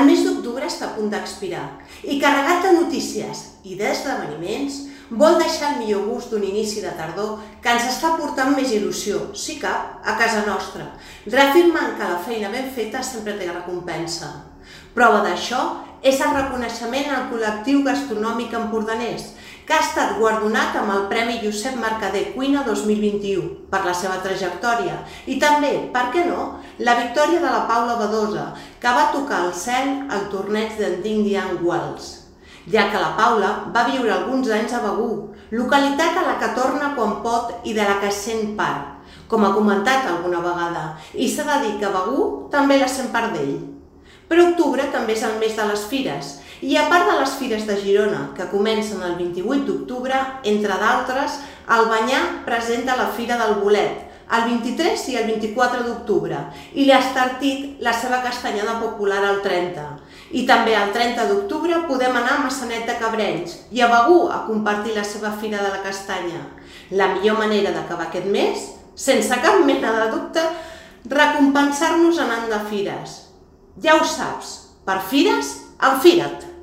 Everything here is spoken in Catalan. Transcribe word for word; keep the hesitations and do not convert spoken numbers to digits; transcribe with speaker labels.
Speaker 1: El mes d'octubre està a punt d'expirar i carregat de notícies i d'esdeveniments vol deixar el millor gust d'un inici de tardor que ens està portant més il·lusió, si cap, a casa nostra, reafirmant que la feina ben feta sempre té recompensa. Prova d'això és el reconeixement al col·lectiu gastronòmic empordanès, que ha estat guardonat amb el Premi Josep Mercader Cuina dos mil vint-i-u per la seva trajectòria i també, per què no, la victòria de la Paula Badosa, que va tocar al cel al torneig d'Endian Wells, ja que la Paula va viure alguns anys a Begur, localitat a la que torna quan pot i de la que sent part, com ha comentat alguna vegada, i s'ha de dir que Begur també la sent part d'ell. Però octubre també és el mes de les fires, i a part de les fires de Girona, que comencen el vint-i-vuit d'octubre, entre d'altres, el Banyar presenta la Fira del Bolet, el vint-i-tres i el vint-i-quatre d'octubre, i l'Estartit la seva castanyada popular el trenta. I també el trenta d'octubre podem anar a Maçanet de Cabrenys i a Begur a compartir la seva Fira de la Castanya. La millor manera d'acabar aquest mes, sense cap mena de dubte, recompensar-nos anant de fires. Ja ho saps, per fires, enfira't!